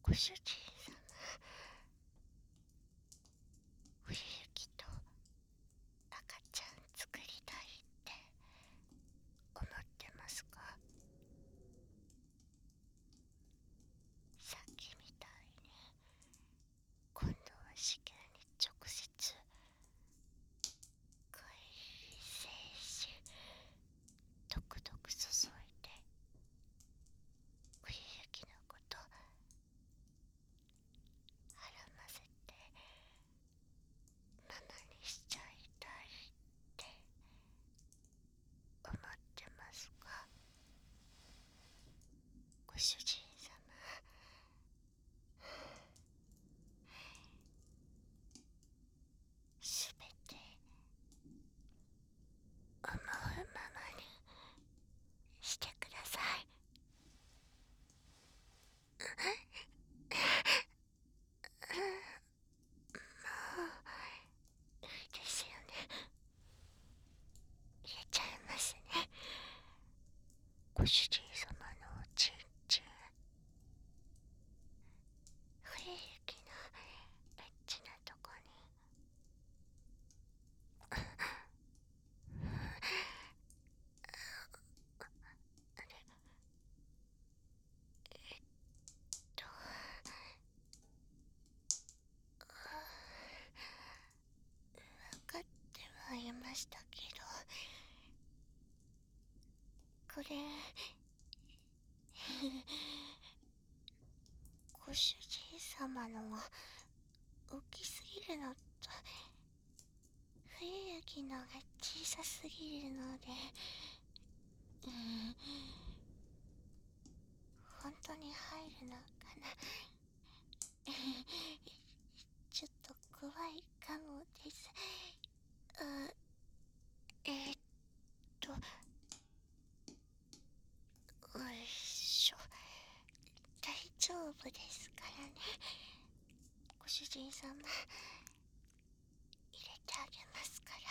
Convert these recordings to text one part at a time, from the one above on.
ご主人様、冬雪と赤ちゃん作りたいって思ってますか？さっきみたいに今度は試験に直接海精子とくどく注いで冬雪のことはらませてママにしちゃいたいって思ってますか？ご主人様、すべて思うままにしてください。もういいですよね。入れちゃいますね。ご主人様のおちんちん、冬雪のエッチなとこにあれ、と分かってはいましたけど、これご主人様のが大きすぎるのと冬雪のが小さすぎるので、本当に入るのかな。ちょっと怖いかもです。えー、っとよいしょ、大丈夫ですからね。ご主人様、入れてあげますから。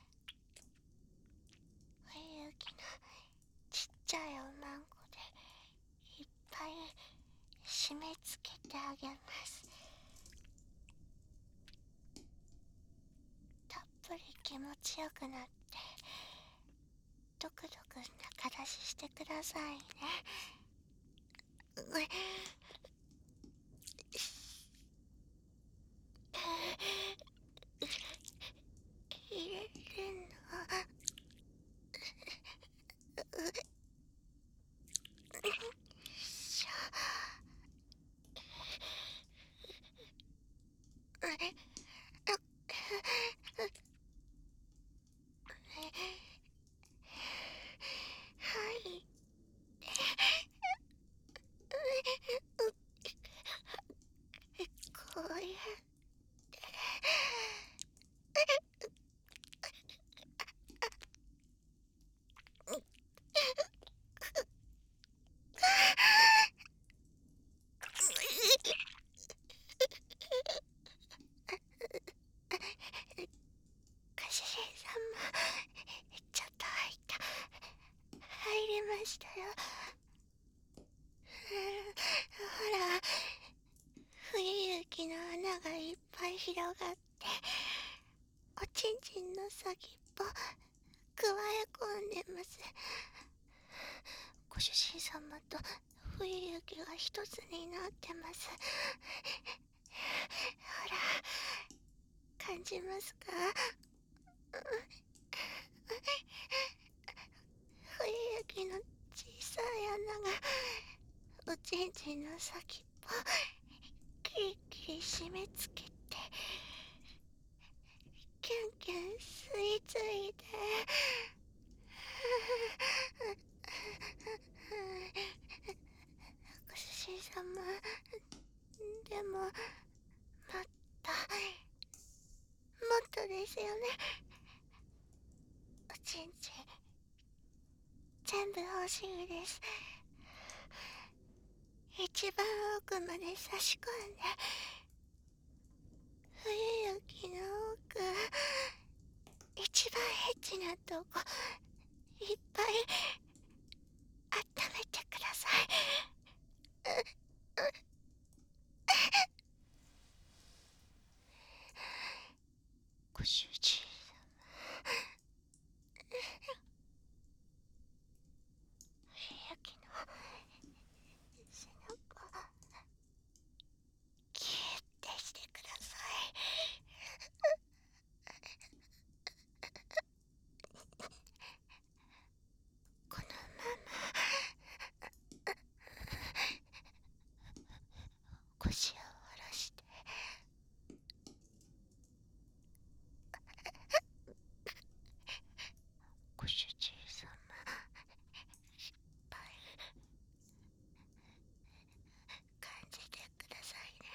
冬雪のちっちゃいおまんこでいっぱい締め付けてあげます。たっぷり気持ちよくなってドクドク中出ししてくださいね。入れるのしょ。はい。こうやってご主人様、ちょっと入りましたよ。ほら、冬雪の穴がいっぱい広がって、おちんちんの先っぽくわえ込んでます。ご主人様と冬雪が一つになってます。ほら、感じますか？冬雪の小さい穴がおちんちんの先っぽキリキリ締め付けて、キュンキュン吸い付いて、ご主人様、でももっとですよね。おちんちん全部欲しいです。一番奥まで差し込んで、冬雪の奥、一番エッチなとこいっぱい温めてください。 ご主人様、ゆきの背中キュッてしてください。このまま腰を下ろして、ご主人様、いっぱい感じてくださいね。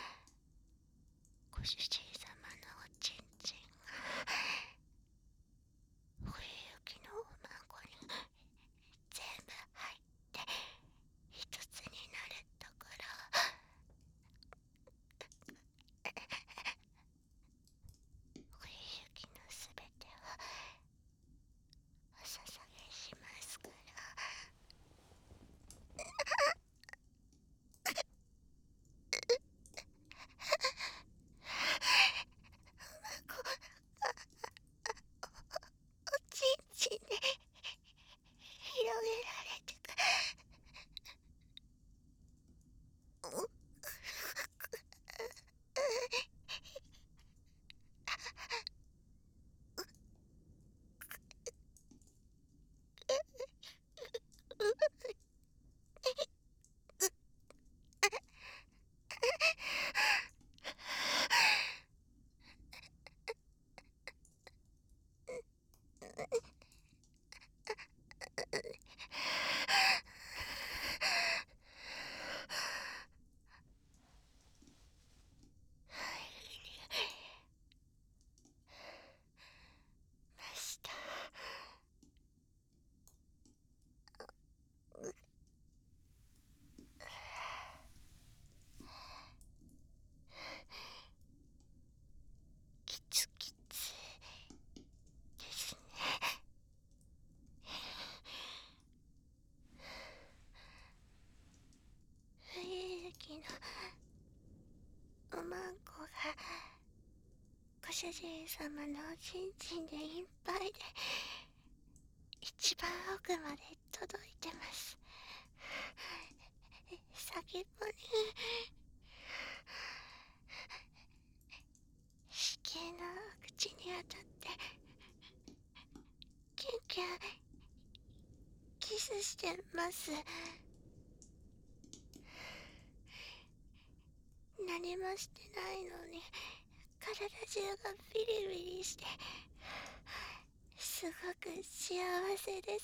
ご主人様のおちんちんが冬雪のおまんこに全部入って一つになるところを冬雪のすべてをお捧げしますから。おちんちんで広げられてく。ました。キツキツですね。冬雪のおまんこがご主人様のおちんちんでいっぱいで一番奥まで届いてます。先っぽに子宮の口に当たってキュンキュンキスしてます。何もしてないのに体中がビリビリしてすごく幸せです。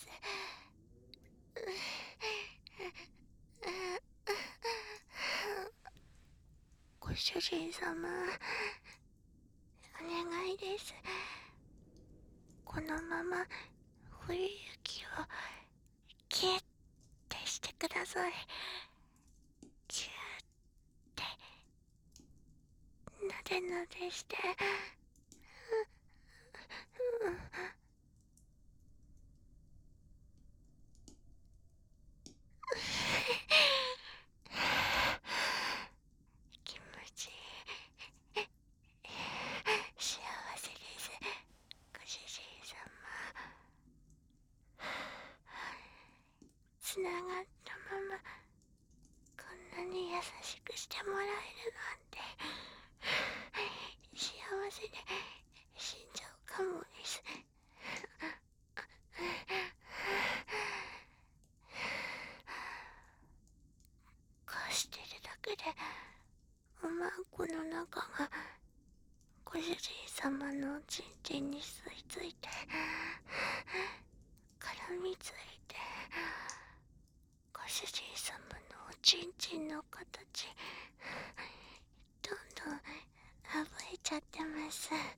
ご主人様、お願いです。このまま冬雪をキュッてしてください。キュッてなでなでして。気持ちいい。幸せです。ご主人様。つながったままこんなに優しくしてもらえるなんて幸せで死んじゃうかもです。こうしてるだけでおまんこの中がご主人様のおちんちんに吸い付いて絡みついて、ご主人様のおちんちんの形どんどん覚えちゃってます。好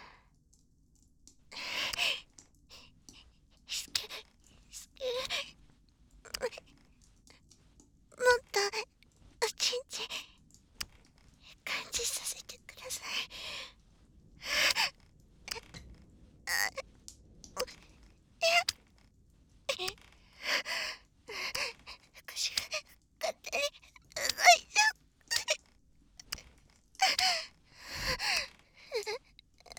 き好き。もっとおちんちん感じさせてください。腰が勝手に動いちゃう。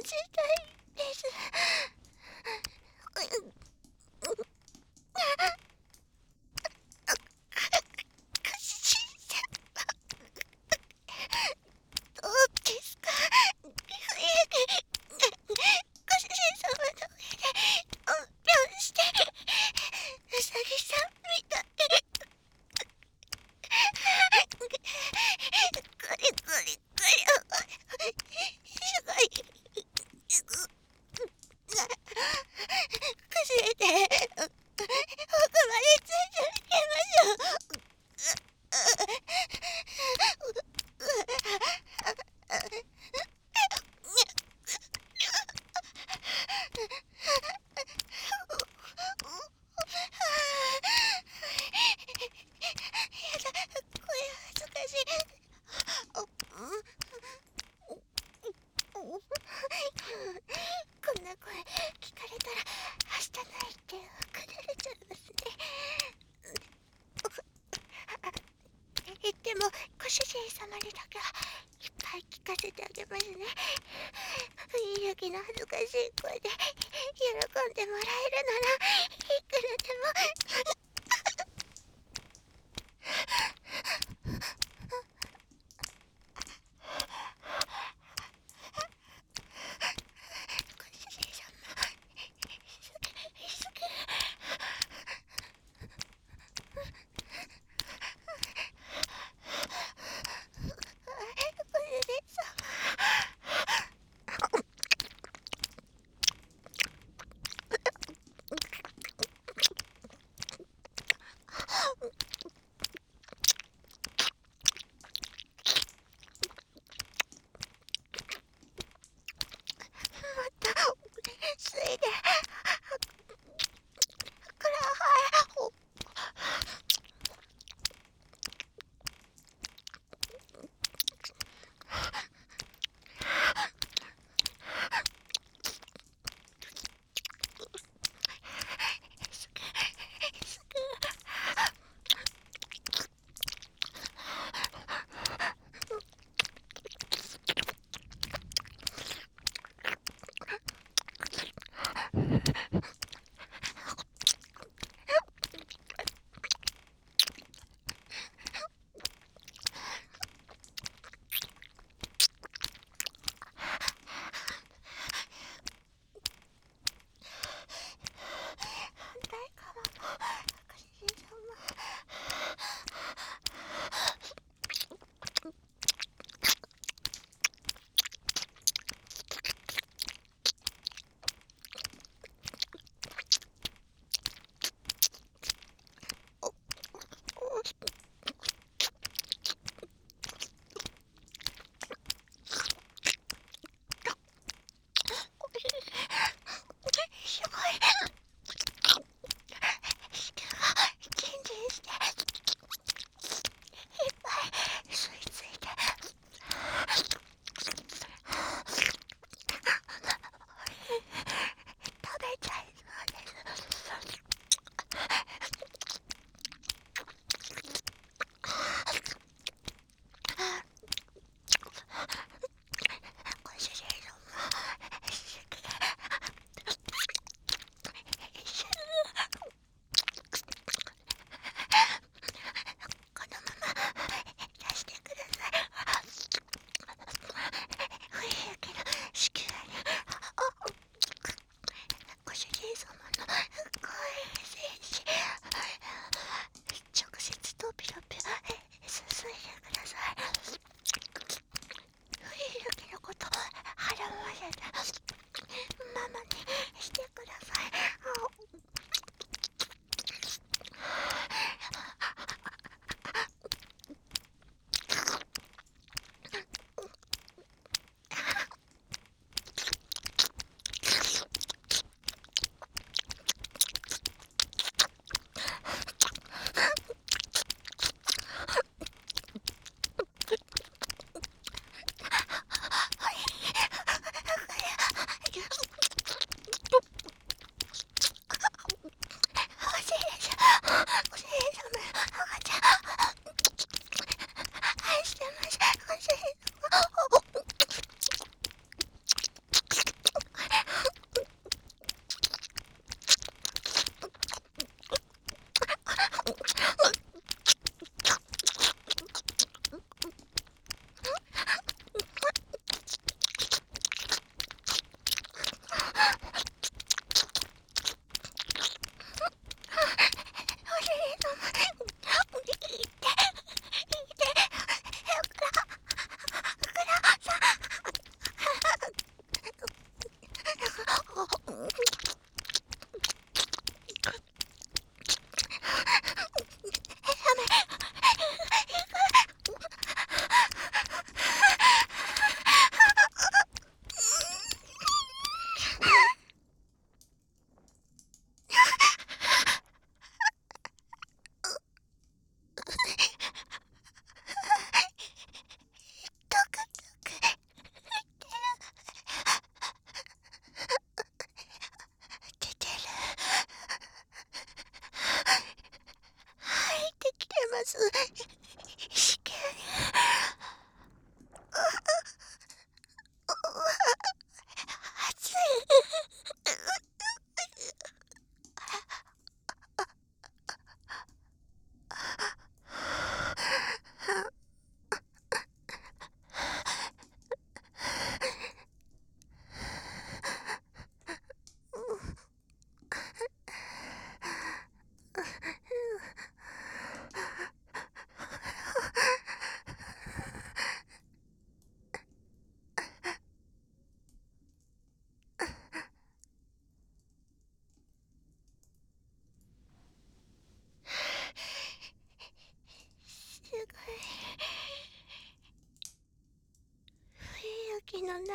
です。ご主人さん、どうですか？ご主人様の上でおんぴょんしてうさぎさんみたい。これこれこれ、すごい。くすれて奥までついていきましょう。やだ、これ恥ずかしい。こんな声聞かれたら明日ないってくだれちゃいますね。でもご主人様にだけはいっぱい聞かせてあげますね。冬雪の恥ずかしい声で喜んでもらえるならいくらでも。ご主人様、すぐご主人様。ついでこれはいすぐ反対側もご主人様。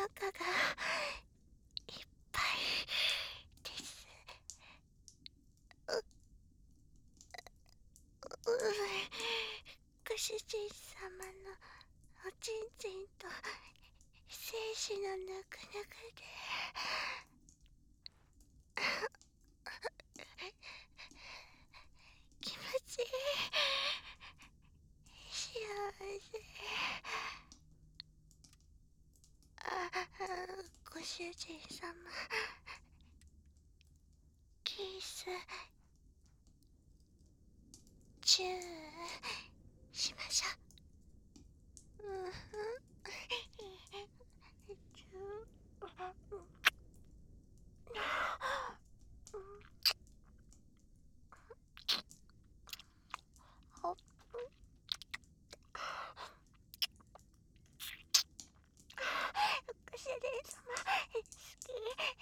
中がいっぱいです。ご主人様のおちんちんと精子のぬくぬくで気持ちいい。幸せ。ご主人様、キスチューしましょう。チューご主人様、好き。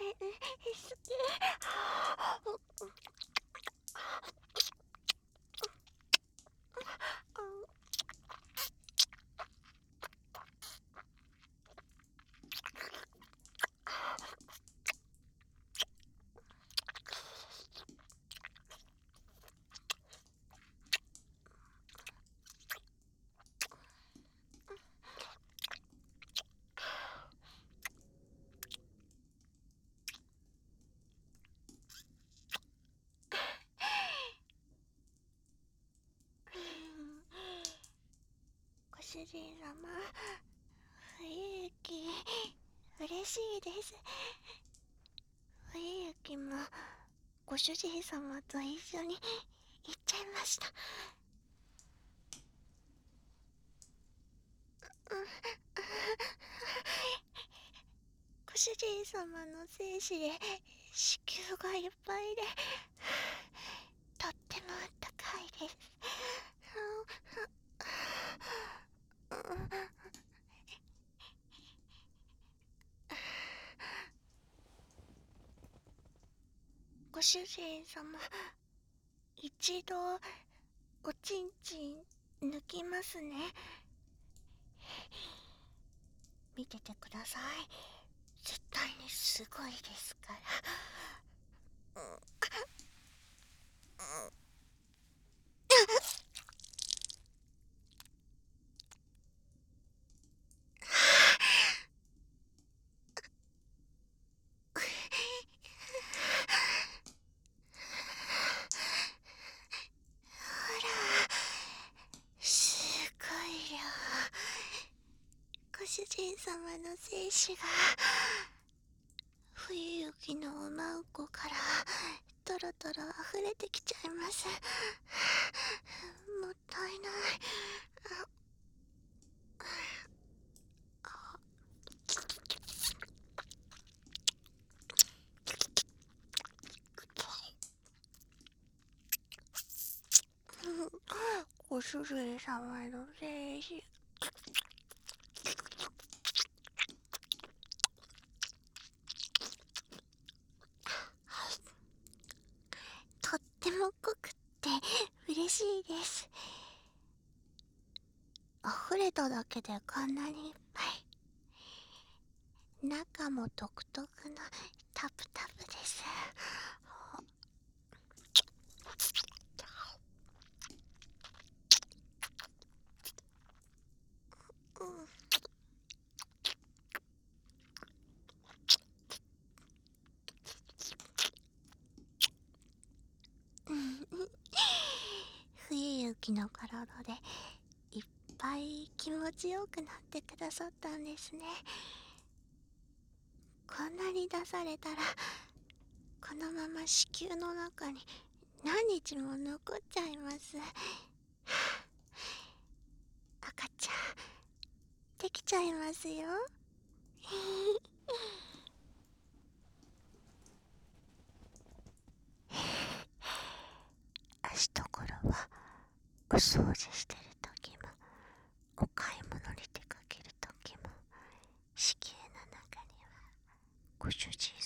ご主人様、冬雪嬉しいです。冬雪もご主人様と一緒に行っちゃいました。ご主人様の精子で子宮がいっぱいでとってもあったかいです。ご主人様、一度おちんちん抜きますね。見ててください。絶対にすごいですから。ほら、すごい量。ご主人様の精子が冬雪のおまんこからトロトロ溢れてきちゃいます。もったいない。ご主人様の精子、とっても濃くって嬉しいです。溢れただけでこんなにいっぱい。中も独特のタプタプです。冬雪の体でいっぱい気持ちよくなってくださったんですね。こんなに出されたらこのまま子宮の中に何日も残っちゃいます。赤ちゃんできちゃいますよ。足ところはお掃除してる時もお買い物に出かける時も子宮の中にはご主人